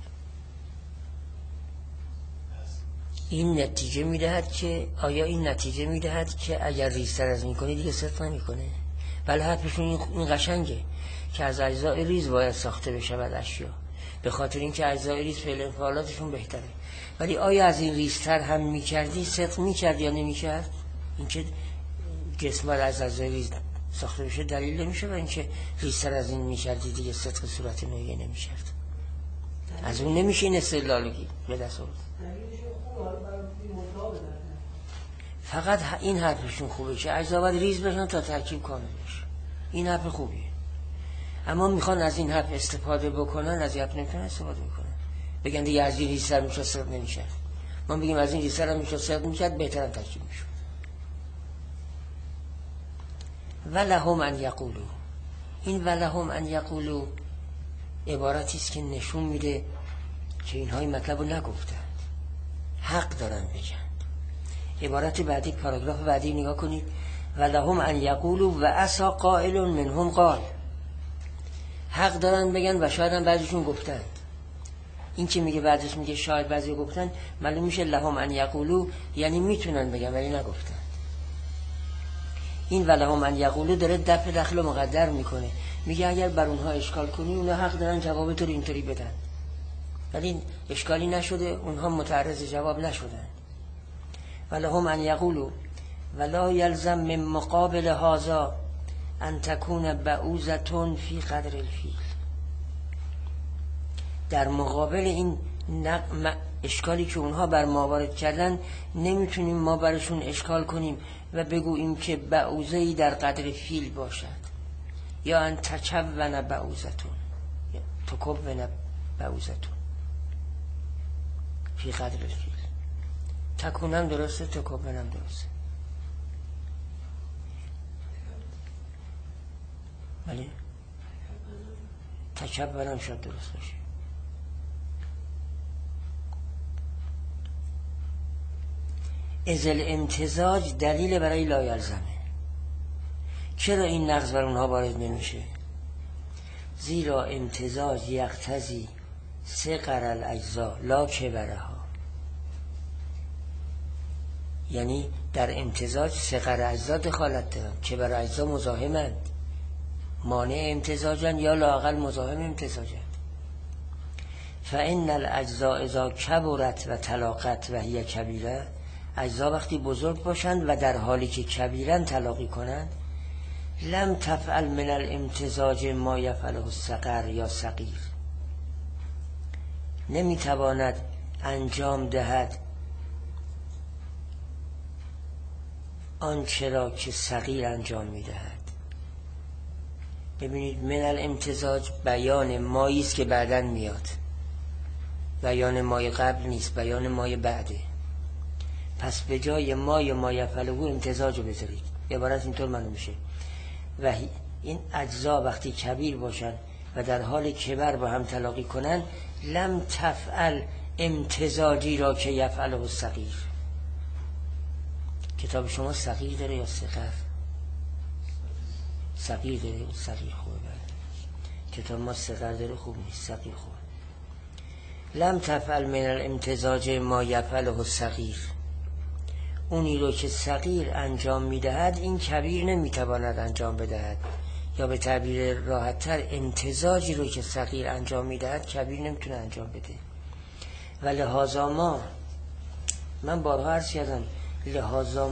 این نتیجه میدهد که آیا این نتیجه میدهد که اگر ریزتر از این کنی دیگه صدق نمی کنه؟ بله حرفشون این قشنگه که از اجزای ریز باید ساخته بشود اشیا، به خاطر اینکه اجزای ریز فعل انفعالاتشون بهتره. ولی آیا از این ریزتر هم میکردی صدق میکرد یا نمیکرد؟ اینکه جسم باید از اجزای ریز ساخته بشه دلیل نمیشه و اینکه ریزتر از این میکردی دیگه صدق صورت نوعی نمیشد. از اون نمیشه این استدلالگی به دست آورد. فقط این حرفشون خوبه که اجزا باید ریز بشن تا ترکیب کامل بشه. این حرف خوبیه. اما میخوان از این حرف استفاده بکنن، از این حرف نمیتونن استفاده بکنن، بگن دیگه از این ریزتر میشه صدق نمیشه. ما بگیم از این ریزتر میشه صدق میشه، بهتر هم ترکیب میشه. ولهم ان یقولو، این ولهم ان یقولو عبارتی است که نشون میده که اینها این مطلب رو نگفتند، حق دارن بگن. عبارت بعدی، پاراگراف بعدی نگاه کنید. ولهم ان یقولو و عسا قائل منهم قال، حق دارن بگن و شاید هم بعضیشون گفتند. این که میگه بعضیش میگه شاید بعضی گفتن، معلوم میشه لهم ان یقولو یعنی میتونن بگن ولی نگفتن. این ولهم ان یقولو داره دفع دخل و مقدر میکنه، میگه اگر بر اونها اشکال کنی اونها حق دارن جواب تو رو اینطوری بدن، ولی اشکالی نشده، اونها متعرض جواب نشدن. ولهم ان یقولو ولا یلزم من مقابل هذا ان تکون بعوزتون فی قدر الفیل. در مقابل این اشکالی که اونها بر ما وارد کردن نمیتونیم ما برشون اشکال کنیم و بگوییم که بعوزه‌ای در قدر فیل باشد، یا ان تکون بعوزتون، تکون بعوزتون فی قدر الفیل. تکونم درسته، تکونم درسته، ولی تکبرم شد درست باشه. ازل امتزاج دلیل برای لا یلزمه. چرا این نقض بر اونها وارد نمیشه؟ زیرا امتزاج یقتضی صغر الاجزا لا کبرها، یعنی در امتزاج صغر اجزا دخالت دارن، کبر اجزا مزاحمند. مانع امتزاجن یا لااقل مزاحم امتزاجن. فإن الاجزاء اذا کبرت و تلاقت و هی کبیره، اجزا وقتی بزرگ باشند و در حالی که کبیرن تلاقی کنند، لم تفعل من الامتزاج ما یفعله الصغر یا صغیر، نمیتواند انجام دهد آنچه را که صغیر انجام میدهد. ببینید من الامتزاج بیان مایی است که بعداً میاد، بیان مای قبل نیست، بیان مای بعده. پس به جای مای ما یفعله امتزاج رو بذارید. عبارت اینطور معلوم میشه و این اجزا وقتی کبیر باشن و در حال کبر با هم تلاقی کنن، لم تفعل امتزاجی را که یفعله الصغیر. کتاب شما صغیر داره یا صغر؟ صغیر داره. صغیر خوبه. کتاب ما صغر داره، خوب نیست، صغیر خوبه. لم تفعل من الامتزاج ما یفعله الصغیر، اونی رو که صغیر انجام میدهد این کبیر نمیتواند انجام بدهد، یا به تعبیر راحت تر امتزاجی رو که صغیر انجام میدهد کبیر نمیتونه انجام بده. و لحاظا ما، من بارها عرض کردم، لحاظا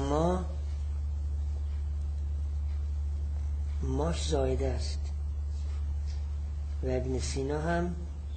ماش زایده است و ابن سینا هم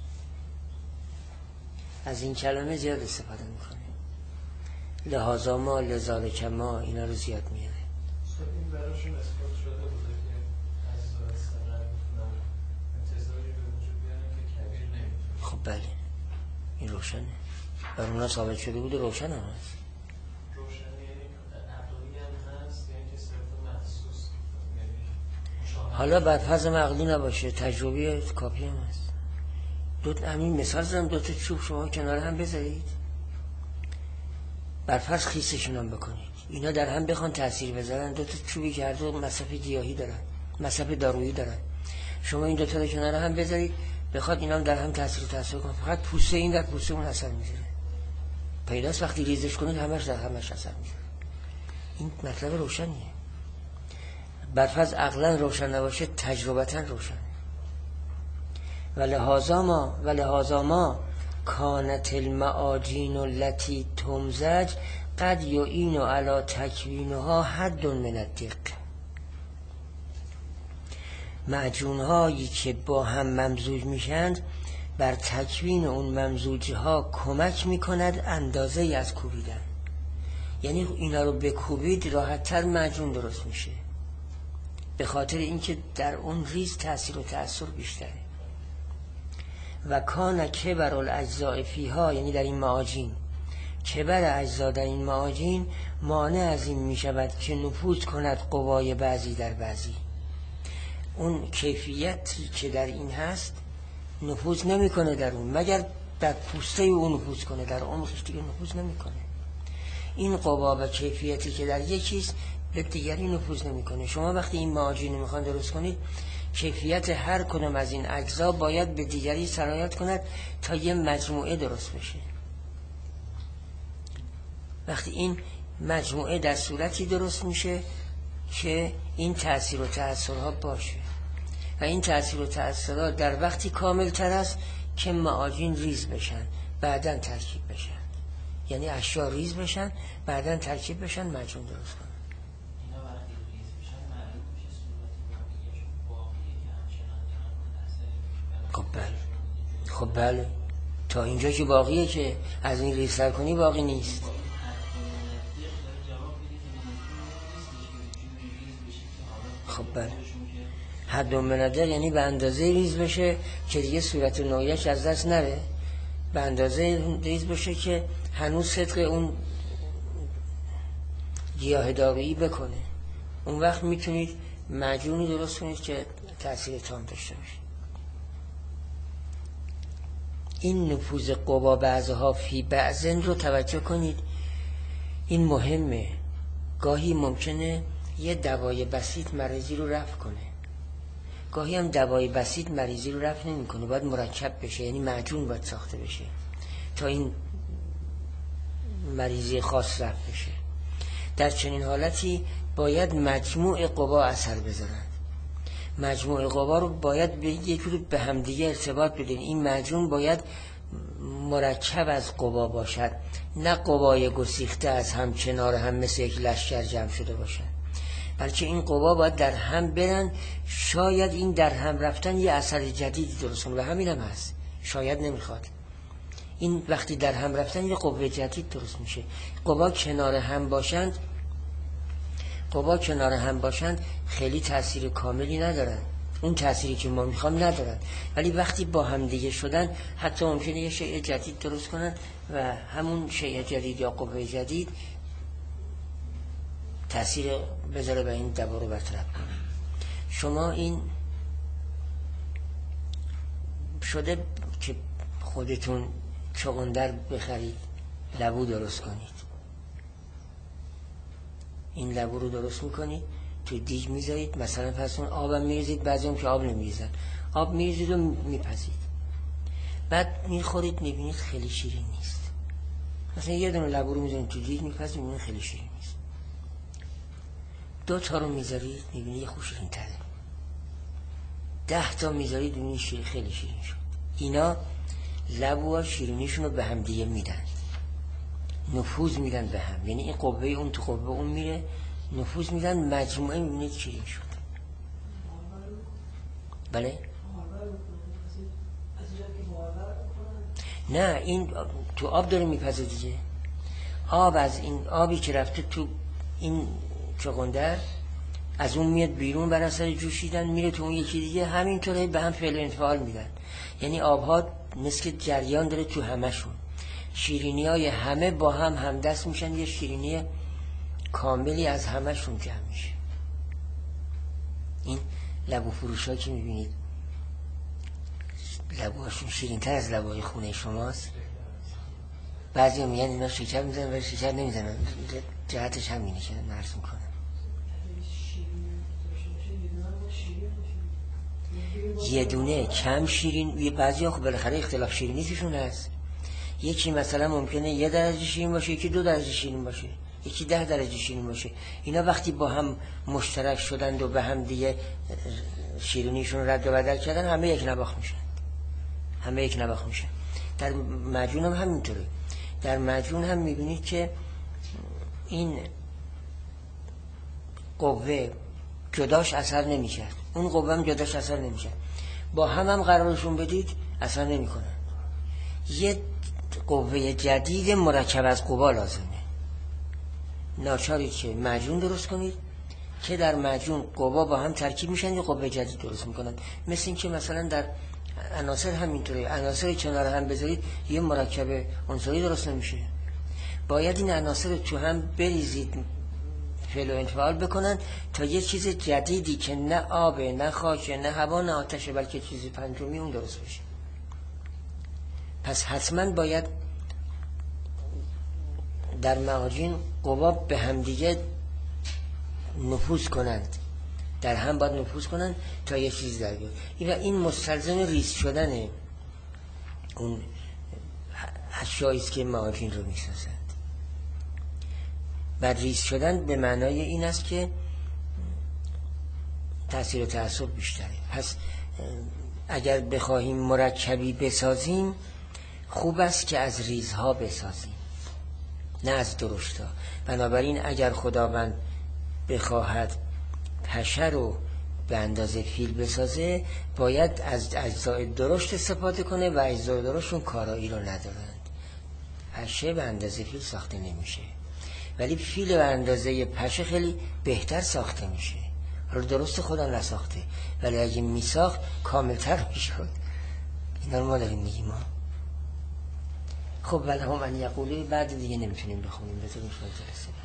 از این کلمه زیاد استفاده میکنه. لحاظا ما، لذالک ما، اینا رو زیاد میاره. این براشون اثبات شده بوده که از صغر میتونن امتزاجی به وجود بیارن که کبیر نمیتونه. خب بله، این روشنه، بر اونا ثابت شده بوده، روشن هم هست. روشنی یعنی عقلی هم هست، یعنی که صرف محسوس، یعنی حالا بر فرض عقلی نباشه، تجربی کافی هم هست. همین مثال زدم، دو تا چوب شما کنار هم بذارید، بر فرض خیسشون هم بکنید، اینا در هم بخوان تأثیر بذارن، دو تا چوبی که هر دو مصرف گیاهی دارن، مصرف دارویی دارن، شما این دو تا رو کنار هم بذارید، بخواد اینا هم در هم تأثیر کنن، فقط پوسته این در پوسته اون اثر میذاره. پیداست وقتی ریزش کنید همش در همش اثر میذاره. این مطلب روشنیه. بر فرض عقلا روشن نباشه، تجربتا روشن. و لحاظا ما کانت المعاجین التي تمزج قد یعین علی تکوینها حد من الدق. معجونهایی که با هم ممزوج میشند بر تکوین اون ممزوجها کمک میکند اندازه از کوبیدن. یعنی اینا رو بکوبید راحت تر معجون درست میشه، به خاطر اینکه در اون ریز تأثیر و تأثیر بیشتره. و کان کبر الاجزاء فیها، یعنی در این معاجین، کبر اجزا در این معاجین مانع از این می شود که نفوذ کند قوای بعضی در بعضی. اون کیفیتی که در این هست نفوذ نمی کنه در اون، مگر در پوسته اون نفوذ کنه، در عمقش دیگه نفوذ نمی کنه. این قوا و کیفیتی که در یکیست به دیگری نفوذ نمی کنه. شما وقتی این معاجین میخوان درست کنید، کیفیت هر کدام از این اجزا باید به دیگری سرایت کند تا یه مجموعه درست بشه. وقتی این مجموعه در صورتی درست میشه که این تأثیر و تأثیرها باشه و این تأثیر و تأثیرها در وقتی کامل تر است که معاجین ریز بشن بعداً ترکیب بشن، یعنی اشیا ریز بشن بعداً ترکیب بشن مجموع درست کنن. اینا وقتی ریز بشن معلوم میشه صورت واقعیشون باقیه که همچنان دارن خب بله تا اینجا که باقیه، که از این ریز سر کنی باقی نیست. خب بله، حد من الدق یعنی به اندازه ریز بشه که دیگه صورت نوعیش از دست نره، به اندازه ریز بشه که هنوز صدق اون گیاه دارویی بکنه. اون وقت میتونید معجونی درست کنید که تأثیر تام داشته باشه. این نفوذ قوا بعضها فی بعضن رو توجه کنید، این مهمه. گاهی ممکنه یه دوای بسیط مریضی رو رفع کنه، گاهی هم دوای بسیط مریضی رو رفع نمی کنه، باید مرکب بشه، یعنی معجون باید ساخته بشه تا این مریضی خاص رفع بشه. در چنین حالتی باید مجموع قوا اثر بذارن مجموع قوا رو باید به یک جور به همدیگه ارتباط بدین. این معجون باید مرکب از قوا باشد، نه قوای گسیخته از هم کنار هم مثل یک لشکر جمع شده باشد، بلکه این قوا باید در هم برن. شاید این در هم رفتن یه اثر جدیدی درست کنه و همین هم هست، شاید نمیخواد. این وقتی در هم رفتن یه قوه جدید درست میشه. قوا کنار هم باشند خیلی تأثیر کاملی ندارن، اون تأثیری که ما میخوام ندارن، ولی وقتی با هم دیگه شدن حتی ممکنه یه شیء جدید درست کنن و همون شیء جدید یا قوه جدید تأثیر بذاره و این دبا رو برطرف کنه. شما این شده که خودتون چغندر بخرید، لبو درست کنید. این لبو رو درست میکنید، توی دیگ میذارید، مثلا پس اون آب هم میریزید، بعضی هم که آب نمیریزن، آب میریزید و میپزید، بعد میخورید میبینید خیلی شیرین نیست. مثلا یه دونه لبو رو میذارید تو دیگ میپزید میبینید خیلی شیرین نیست. 2 تا رو میذارید میبینید یه خوب شیرین تره. 10 تا میذارید میبینید خیلی شیرین شد. اینا لبوها شیرینیشون رو به هم دیگه میدن، نفوذ میدن به هم، یعنی این قوه اون تو قوه اون میره، نفوذ میدن، مجموعه میبینید شیرین شد. بله؟ نه، این تو آب داره میپزه دیگه. آب از این آبی که رفته تو این چغندر از اون میاد بیرون بر اثر جوشیدن میره تو اون یکی دیگه، همینطوره به هم فعل و انفعال میدن. یعنی آبها مثل جریان داره تو همشون، شیرینی های همه با هم همدست میشن، یه شیرینی کاملی از همشون جمع میشه. این لبو فروش ها که میبینید لبوهاشون شیرین تر از لبوهای خونه شماست. بعضی هم میگن اینا شکر میزنن ولی شکر نمیزنن، جهتش همینه که مرسوم کنم. یه دونه کم شیرین، بعضی ها خب بالاخره اختلاف شیرینی توشون هست. یکی مثلا ممکنه 1 درجه شیرین باشه، یکی 2 درجه شیرین باشه، یکی 10 درجه شیرین باشه. اینا وقتی با هم مشترک شدند و به هم دیگه شیرینیشون رد و بدل کردن، همه یک نواخت میشن. در معجون هم همینطوره. در معجون هم میبینید که این قوه جداش اثر نمیکرد، اون قوه هم جداش اثر نمیکرد، با هم قرارشون بدید اثر نمیکنن. یه قوه جدید مرکب از قوا لازمه. ناچارید که معجون درست کنید که در معجون قوا با هم ترکیب میشن، یه قوه جدید درست میکنن. مثل این که مثلا در عناصر همینطوره، عناصر کنار هم بذارید یه مرکب عنصری درست نمیشه. باید این عناصر تو هم بریزید، فعل و انفعال بکنن تا یه چیز جدیدی که نه آبه، نه خاکه، نه هوا، نه آتشه، بلکه چیز پنجمی اون درست بشه. پس حتما باید در معاجین قوا به همدیگه نفوذ کنند، در هم باید نفوذ کنند تا یه چیز در بیاد. این مستلزم ریز شدن اون اشیایی است که معاجین رو میسازند. بعد ریز شدن به معنای این است که تأثیر و تأثیر بیشتره. پس اگر بخواهیم مرکبی بسازیم خوب است که از ریزها بسازیم نه از درشتها. بنابراین اگر خداوند بخواهد پشه رو به اندازه فیل بسازه باید از اجزای درشت استفاده کنه و اجزای درشتون کارایی رو ندارند. پشه به اندازه فیل ساخته نمیشه، ولی فیل به اندازه پشه خیلی بهتر ساخته میشه. حالا درست خودم نساخته ولی اگه میساخت کاملتر میشد. اینا رو ما داریم میگیم ما. خب ولی هم ان یقوله بعد دیگه نمیتونیم بخونیم، بذاریم شاید جلسه